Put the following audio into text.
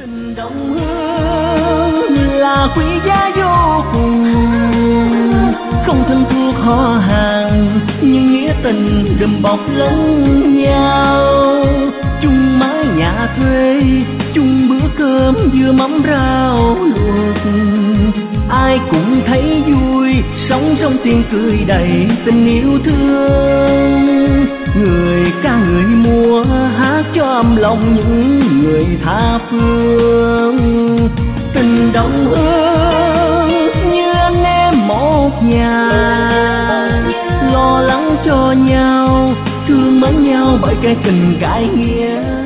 Tình đồng hương là quý giá vô cùng, không thân thuộc họ hàng nhưng nghĩa tình đùm bọc lẫn nhau. Chung mái nhà thuê, chung bữa cơm dưa mắm rau luộc, ai cũng thấy vui, sống trong tiếng cười đầy tình yêu thương. Người ca người múa hát cho âm lòng những người tha phương. Tình đồng ước như anh em một nhà, lo lắng cho nhau, thương mến nhau bởi cái tình cái nghĩa.